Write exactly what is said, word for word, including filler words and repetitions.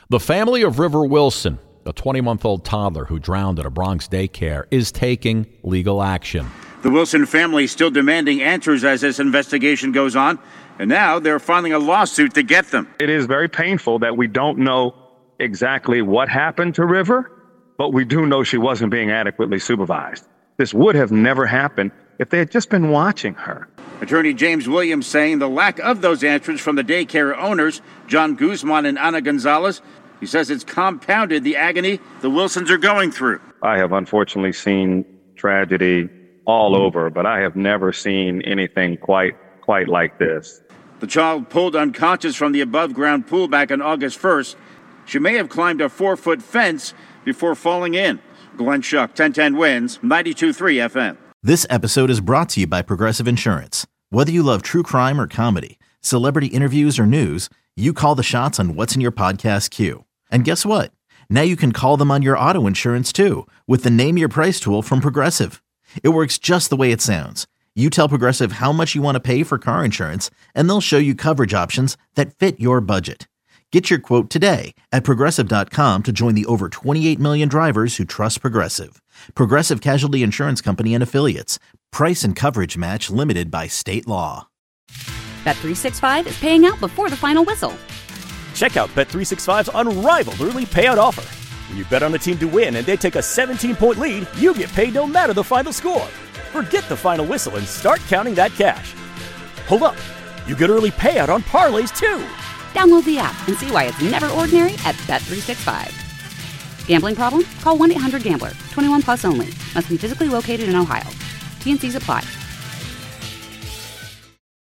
The family of River Wilson, a twenty-month-old toddler who drowned at a Bronx daycare, is taking legal action. The Wilson family is still demanding answers as this investigation goes on, and now they're filing a lawsuit to get them. It is very painful that we don't know exactly what happened to River, but we do know she wasn't being adequately supervised. This would have never happened if they had just been watching her. Attorney James Williams saying the lack of those answers from the daycare owners, John Guzman and Ana Gonzalez, he says it's compounded the agony the Wilsons are going through. I have unfortunately seen tragedy all over, but I have never seen anything quite quite like this. The child pulled unconscious from the above-ground pool back on August first. She may have climbed a four-foot fence before falling in. Glenn Schuck, ten ten Wins, ninety-two point three F M. This episode is brought to you by Progressive Insurance. Whether you love true crime or comedy, celebrity interviews or news, you call the shots on what's in your podcast queue. And guess what? Now you can call them on your auto insurance too with the Name Your Price tool from Progressive. It works just the way it sounds. You tell Progressive how much you want to pay for car insurance, and they'll show you coverage options that fit your budget. Get your quote today at Progressive dot com to join the over twenty-eight million drivers who trust Progressive. Progressive Casualty Insurance Company and Affiliates. Price and coverage match limited by state law. Bet three sixty-five is paying out before the final whistle. Check out Bet three sixty-five's unrivaled early payout offer. When you bet on a team to win and they take a seventeen-point lead, you get paid no matter the final score. Forget the final whistle and start counting that cash. Hold up. You get early payout on parlays, too. Download the app and see why it's never ordinary at Bet three sixty-five. Gambling problem? Call one eight hundred gambler. twenty-one plus only. Must be physically located in Ohio. T and C's apply.